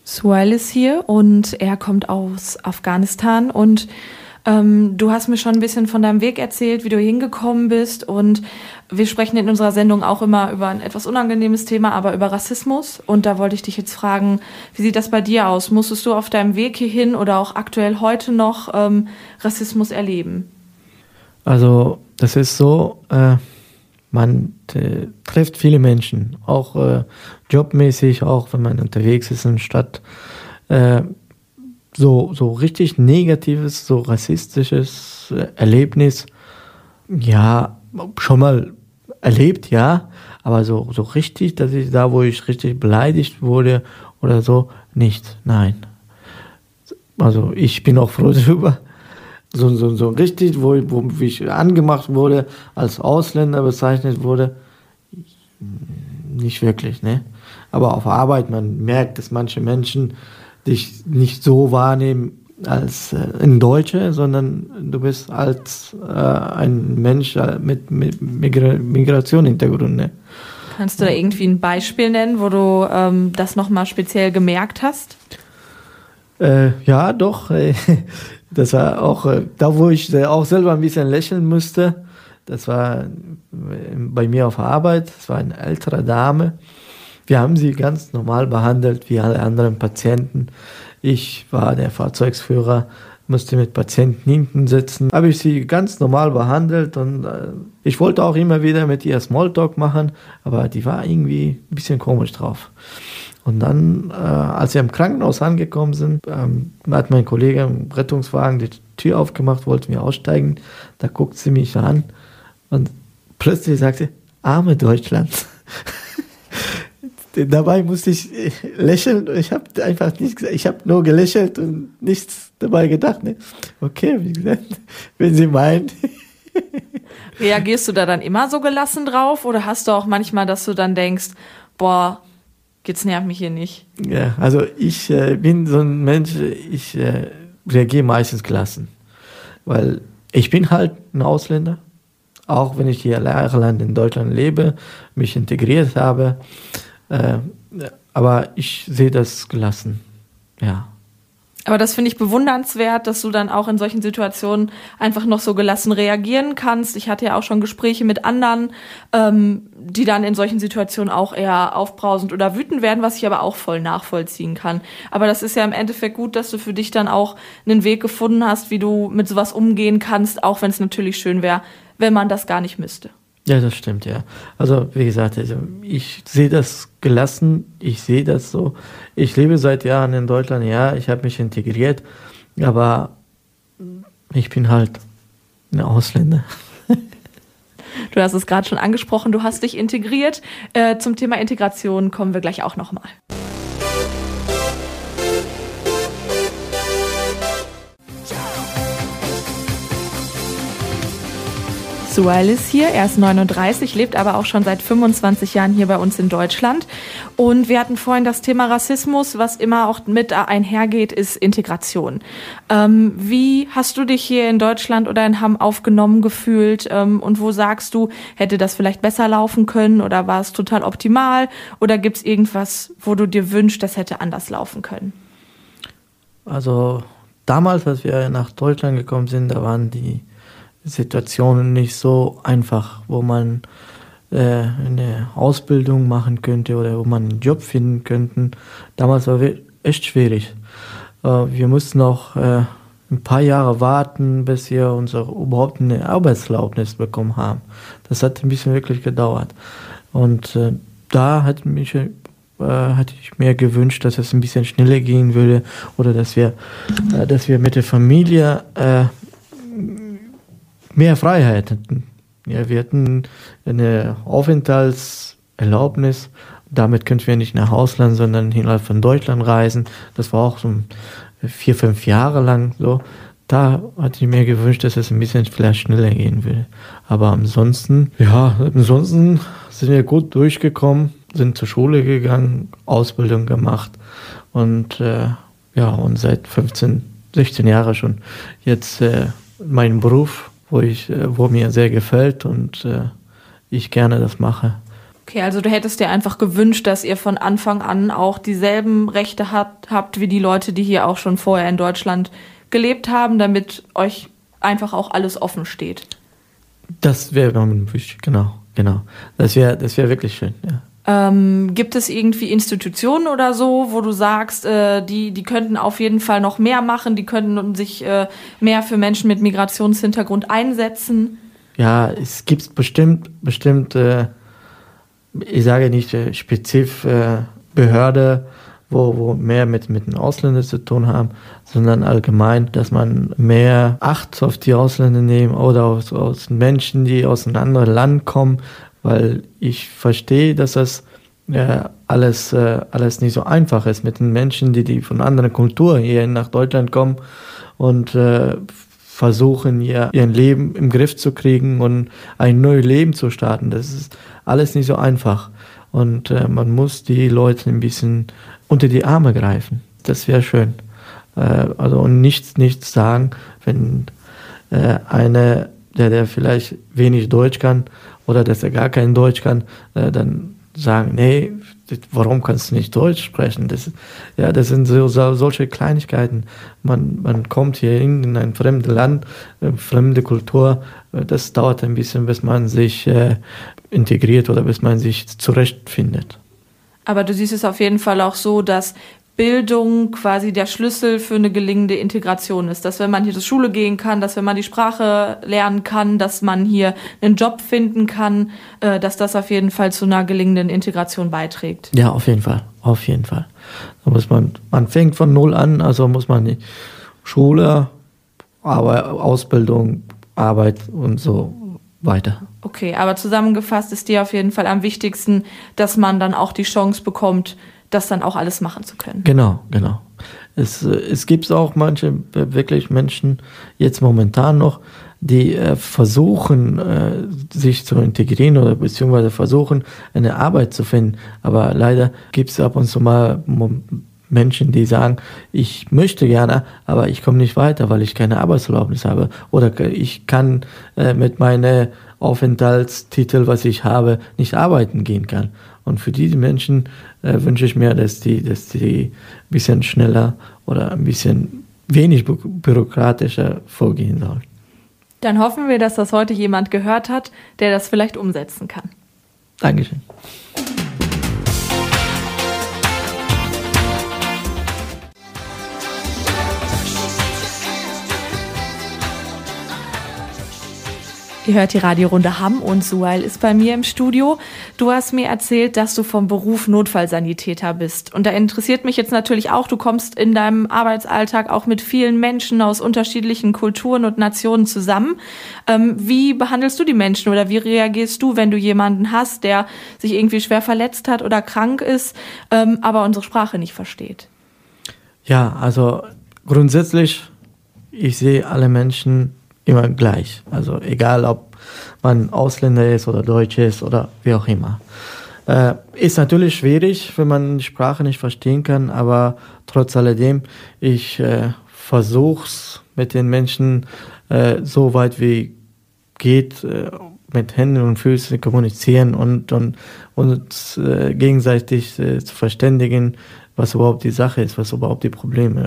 Suhail ist hier und er kommt aus Afghanistan und du hast mir schon ein bisschen von deinem Weg erzählt, wie du hingekommen bist, und wir sprechen in unserer Sendung auch immer über ein etwas unangenehmes Thema, aber über Rassismus, und da wollte ich dich jetzt fragen, wie sieht das bei dir aus? Musstest du auf deinem Weg hierhin oder auch aktuell heute noch Rassismus erleben? Also das ist so, man trifft viele Menschen, auch jobmäßig, auch wenn man unterwegs ist in der Stadt. So richtig negatives, so rassistisches Erlebnis, ja, schon mal erlebt, ja, aber so richtig, dass ich da, wo ich richtig beleidigt wurde oder so, nicht, nein. Also ich bin auch froh darüber. So richtig, wo ich angemacht wurde, als Ausländer bezeichnet wurde, nicht wirklich, ne? Aber auf Arbeit, man merkt, dass manche Menschen dich nicht so wahrnehmen als ein Deutscher, sondern du bist als ein Mensch mit Migrationshintergrund. Ne? Kannst du da irgendwie ein Beispiel nennen, wo du das nochmal speziell gemerkt hast? Ja, doch. Das war auch da, wo ich auch selber ein bisschen lächeln musste. Das war bei mir auf der Arbeit. Das war eine ältere Dame. Wir haben sie ganz normal behandelt, wie alle anderen Patienten. Ich war der Fahrzeugsführer, musste mit Patienten hinten sitzen. Habe ich sie ganz normal behandelt und ich wollte auch immer wieder mit ihr Smalltalk machen, aber die war irgendwie ein bisschen komisch drauf. Und dann, als wir im Krankenhaus angekommen sind, hat mein Kollege im Rettungswagen die Tür aufgemacht, wollten wir aussteigen. Da guckt sie mich an und plötzlich sagt sie, arme Deutschland. Dabei musste ich lächeln. Ich habe einfach nichts gesagt. Ich habe nur gelächelt und nichts dabei gedacht. Ne? Okay, wie gesagt, wenn Sie meinen. Reagierst du da dann immer so gelassen drauf oder hast du auch manchmal, dass du dann denkst, boah, jetzt nervt mich hier nicht? Ja, also ich bin so ein Mensch, ich reagiere meistens gelassen. Weil ich bin halt ein Ausländer. Auch wenn ich hier jahrelang in Deutschland lebe, mich integriert habe. Aber ich sehe das gelassen, ja. Aber das finde ich bewundernswert, dass du dann auch in solchen Situationen einfach noch so gelassen reagieren kannst. Ich hatte ja auch schon Gespräche mit anderen, die dann in solchen Situationen auch eher aufbrausend oder wütend werden, was ich aber auch voll nachvollziehen kann. Aber das ist ja im Endeffekt gut, dass du für dich dann auch einen Weg gefunden hast, wie du mit sowas umgehen kannst, auch wenn es natürlich schön wäre, wenn man das gar nicht müsste. Ja, das stimmt, ja. Also, wie gesagt, ich sehe das gelassen, ich sehe das so. Ich lebe seit Jahren in Deutschland, ja, ich habe mich integriert, aber ich bin halt ein Ausländer. Du hast es gerade schon angesprochen, du hast dich integriert. Zum Thema Integration kommen wir gleich auch nochmal. Suhail ist hier, er ist 39, lebt aber auch schon seit 25 Jahren hier bei uns in Deutschland. Und wir hatten vorhin das Thema Rassismus, was immer auch mit einhergeht, ist Integration. Wie hast du dich hier in Deutschland oder in Hamm aufgenommen gefühlt? Und wo sagst du, hätte das vielleicht besser laufen können oder war es total optimal? Oder gibt es irgendwas, wo du dir wünschst, das hätte anders laufen können? Also damals, als wir nach Deutschland gekommen sind, da waren die Situationen nicht so einfach, wo man eine Ausbildung machen könnte oder wo man einen Job finden könnte. Damals war es echt schwierig. Wir mussten auch ein paar Jahre warten, bis wir überhaupt eine Arbeitserlaubnis bekommen haben. Das hat ein bisschen wirklich gedauert. Und da hatte ich mir gewünscht, dass es ein bisschen schneller gehen würde oder dass wir mit der Familie mehr Freiheit hatten. Ja, wir hatten eine Aufenthaltserlaubnis. Damit könnten wir nicht nach Ausland, sondern innerhalb von Deutschland reisen. Das war auch so 4-5 Jahre lang so. Da hatte ich mir gewünscht, dass es ein bisschen vielleicht schneller gehen würde. Aber ansonsten sind wir gut durchgekommen, sind zur Schule gegangen, Ausbildung gemacht und und seit 16 Jahren schon jetzt meinen Beruf, wo mir sehr gefällt und ich gerne das mache. Okay, also du hättest dir einfach gewünscht, dass ihr von Anfang an auch dieselben Rechte habt wie die Leute, die hier auch schon vorher in Deutschland gelebt haben, damit euch einfach auch alles offen steht. Das wäre wichtig, genau. Das wäre wirklich schön, ja. Gibt es irgendwie Institutionen oder so, wo du sagst, die könnten auf jeden Fall noch mehr machen, die könnten sich mehr für Menschen mit Migrationshintergrund einsetzen? Ja, es gibt bestimmt, ich sage nicht spezifisch Behörde, wo mehr mit den Ausländern zu tun haben, sondern allgemein, dass man mehr Acht auf die Ausländer nehmen oder aus Menschen, die aus einem anderen Land kommen, weil ich verstehe, dass das alles nicht so einfach ist mit den Menschen, die von anderen Kulturen hier nach Deutschland kommen und versuchen, ihr Leben im Griff zu kriegen und ein neues Leben zu starten. Das ist alles nicht so einfach. Und man muss die Leute ein bisschen unter die Arme greifen. Das wäre schön. Und nichts sagen, wenn einer, der vielleicht wenig Deutsch kann oder dass er gar kein Deutsch kann, dann sagen, nee, warum kannst du nicht Deutsch sprechen? Das sind solche Kleinigkeiten. Man kommt hier in ein fremdes Land, fremde Kultur. Das dauert ein bisschen, bis man sich integriert oder bis man sich zurechtfindet. Aber du siehst es auf jeden Fall auch so, dass Bildung quasi der Schlüssel für eine gelingende Integration ist. Dass wenn man hier zur Schule gehen kann, dass wenn man die Sprache lernen kann, dass man hier einen Job finden kann, dass das auf jeden Fall zu einer gelingenden Integration beiträgt. Ja, auf jeden Fall. Da muss man fängt von null an, also muss man die Schule, Ausbildung, Arbeit und so weiter. Okay, aber zusammengefasst ist dir auf jeden Fall am wichtigsten, dass man dann auch die Chance bekommt, das dann auch alles machen zu können. Genau. Es gibt auch manche wirklich Menschen, jetzt momentan noch, die versuchen, sich zu integrieren oder beziehungsweise versuchen, eine Arbeit zu finden. Aber leider gibt es ab und zu mal Menschen, die sagen, ich möchte gerne, aber ich komme nicht weiter, weil ich keine Arbeitserlaubnis habe. Oder ich kann mit meinem Aufenthaltstitel, was ich habe, nicht arbeiten gehen kann. Und für diese Menschen wünsche ich mir, dass die ein bisschen schneller oder ein bisschen wenig bürokratischer vorgehen sollen. Dann hoffen wir, dass das heute jemand gehört hat, der das vielleicht umsetzen kann. Dankeschön. Ihr hört die Radiorunde Hamm und Suhail ist bei mir im Studio. Du hast mir erzählt, dass du vom Beruf Notfallsanitäter bist. Und da interessiert mich jetzt natürlich auch, du kommst in deinem Arbeitsalltag auch mit vielen Menschen aus unterschiedlichen Kulturen und Nationen zusammen. Wie behandelst du die Menschen oder wie reagierst du, wenn du jemanden hast, der sich irgendwie schwer verletzt hat oder krank ist, aber unsere Sprache nicht versteht? Ja, also grundsätzlich, ich sehe alle Menschen immer gleich. Also egal, ob man Ausländer ist oder Deutsch ist oder wie auch immer. Ist natürlich schwierig, wenn man die Sprache nicht verstehen kann, aber trotz alledem, ich versuche es mit den Menschen so weit wie geht, mit Händen und Füßen kommunizieren und uns gegenseitig zu verständigen, was überhaupt die Sache ist, was überhaupt die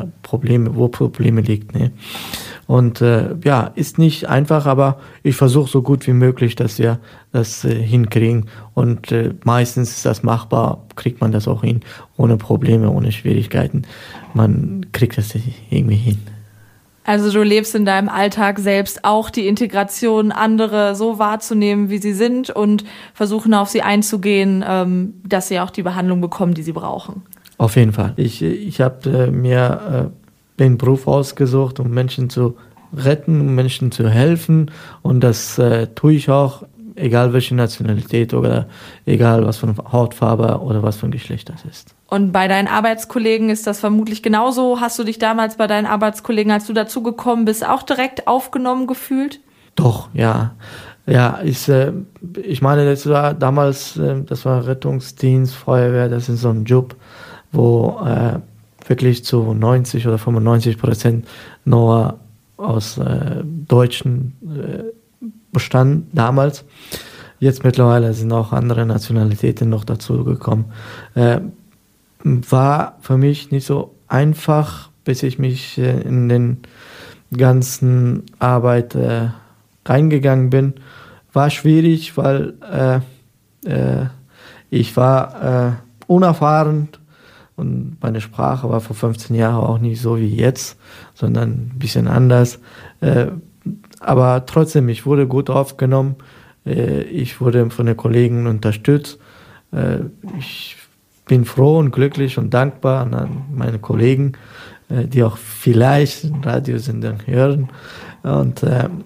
wo Probleme liegt. Ne? Und ist nicht einfach, aber ich versuche so gut wie möglich, dass wir das hinkriegen. Und meistens ist das machbar, kriegt man das auch hin, ohne Probleme, ohne Schwierigkeiten. Man kriegt das irgendwie hin. Also du lebst in deinem Alltag selbst auch die Integration, andere so wahrzunehmen, wie sie sind und versuchen auf sie einzugehen, dass sie auch die Behandlung bekommen, die sie brauchen. Auf jeden Fall. Ich habe mir den Beruf ausgesucht, um Menschen zu retten, um Menschen zu helfen. Und das tue ich auch, egal welche Nationalität oder egal was von Hautfarbe oder was von Geschlecht das ist. Und bei deinen Arbeitskollegen ist das vermutlich genauso. Hast du dich damals bei deinen Arbeitskollegen, als du dazugekommen bist, auch direkt aufgenommen gefühlt? Doch, ja. Ja, ich meine, das war damals, das war Rettungsdienst, Feuerwehr, das ist so ein Job, wo wirklich zu 90 oder 95% nur aus Deutschen bestand damals. Jetzt mittlerweile sind auch andere Nationalitäten noch dazu gekommen. War für mich nicht so einfach, bis ich mich in den ganzen Arbeit reingegangen bin. War schwierig, weil ich war unerfahren und meine Sprache war vor 15 Jahren auch nicht so wie jetzt, sondern ein bisschen anders. Aber trotzdem, ich wurde gut aufgenommen. Ich wurde von den Kollegen unterstützt. Ich bin froh und glücklich und dankbar an meine Kollegen, die auch vielleicht Radiosender hören. Und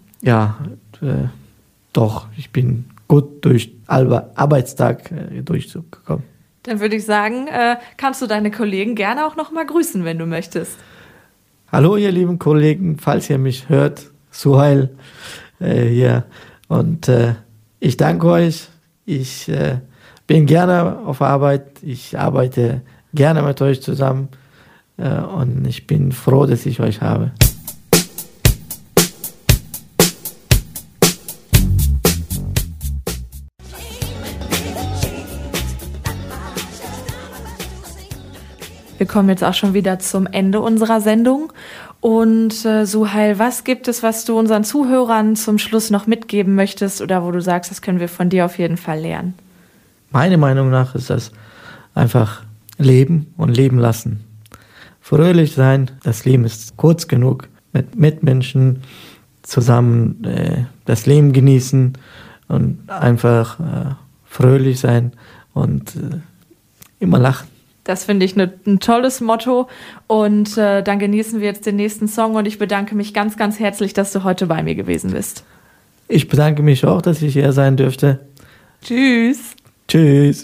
doch, ich bin gut durch Arbeitstag durchgekommen. Dann würde ich sagen, kannst du deine Kollegen gerne auch noch mal grüßen, wenn du möchtest. Hallo, ihr lieben Kollegen, falls ihr mich hört, Suhail hier. Und ich danke euch. Ich bin gerne auf Arbeit. Ich arbeite gerne mit euch zusammen. Und ich bin froh, dass ich euch habe. Wir kommen jetzt auch schon wieder zum Ende unserer Sendung. Und Suhail, was gibt es, was du unseren Zuhörern zum Schluss noch mitgeben möchtest oder wo du sagst, das können wir von dir auf jeden Fall lernen? Meiner Meinung nach ist das einfach leben und leben lassen. Fröhlich sein, das Leben ist kurz genug, mit Mitmenschen zusammen das Leben genießen und einfach fröhlich sein und immer lachen. Das finde ich ein tolles Motto und dann genießen wir jetzt den nächsten Song und ich bedanke mich ganz, ganz herzlich, dass du heute bei mir gewesen bist. Ich bedanke mich auch, dass ich hier sein dürfte. Tschüss. Tschüss.